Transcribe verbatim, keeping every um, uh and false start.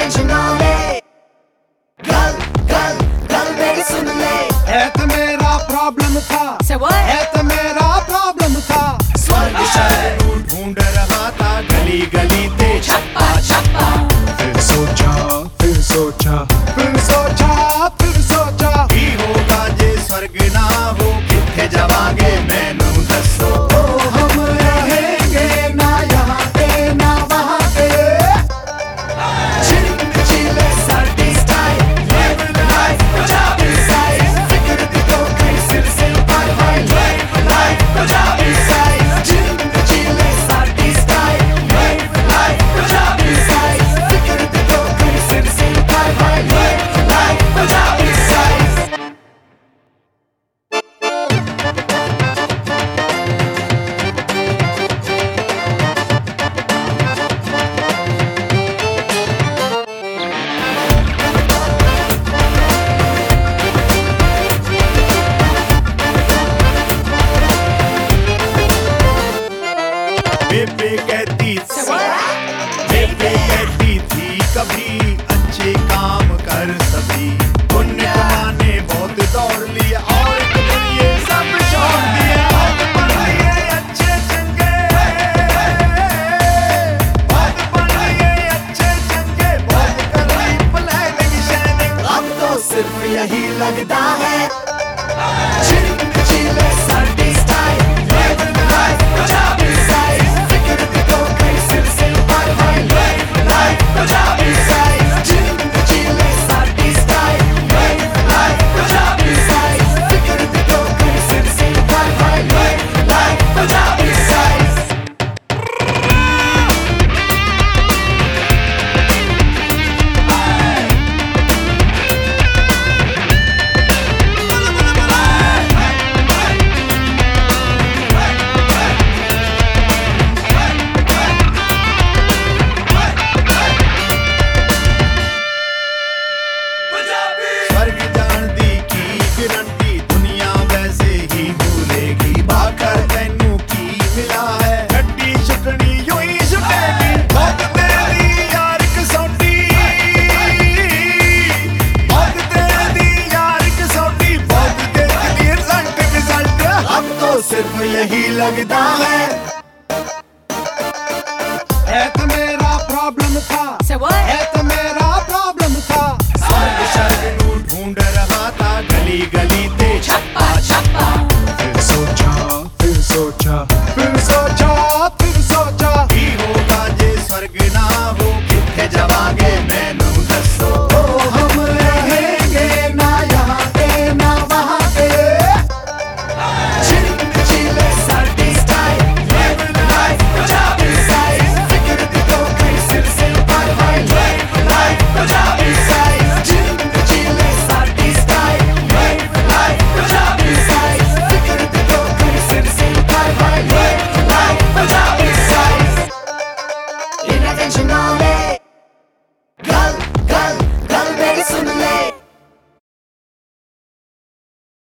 Tension ना ले। गल गल गल मेरी सुन ले। है तो मेरा प्रॉब्लम था, है तो मेरा प्रॉब्लम था। स्वर्ग शहर ढूंढ रहा था गली गली ते छप्पा छप्पा। फिर सोचा फिर सोचा फिर सोचा फिर सोचा की होगा जे स्वर्ग ना हो किथे जावांगे मैनू दसो। हम रहेंगे ना यहाँ पे ना वहाँ पे। चिड़िंग चिले साडी style, live life Punjabi style. फिक्र दी तो कहीं सिर से पार पार, live life पंजाबी स्टाइल। चिड़िंग चिले साडी style, live life Punjabi style. फिक्र दी तो कहीं सिर से पार पार, live life पंजाबी स्टाइल। बेबे कहती बेबे कहती थी कभी अच्छे काम कर सभी। पुण्य कमाने बहुत दौड़ लिया और ये सब छोड़ दिया। बहुत पढ़ लिए अच्छे चंगे, बहुत पढ़ लिए अच्छे चंगे, बहुत कर ली प्लानिंग शाइनिंग। अब तो सिर्फ यही लगता है चिड़िंग चिले साडी style, live life Punjabi style. फिक्र दी तो कहीं सिर से पार पार, live life पंजाबी स्टाइल। चिड़िंग चिले साडी style, live life Punjabi style. फिक्र दी तो कहीं सिर से पार पार, live life पंजाबी स्टाइल। स्वर्ग जान दी की गारंटी दुनिया वैसे ही भूलेगी। भाकर तैनू की मिला है गड्डी छुटनी यूं ही छुटेगी। बहुत तेरी यार कसौटी, बहुत तेरी यार कसौटी, बहुत देख ली रिजल्ट रिजल्ट। अब तो सिर्फ यही लगता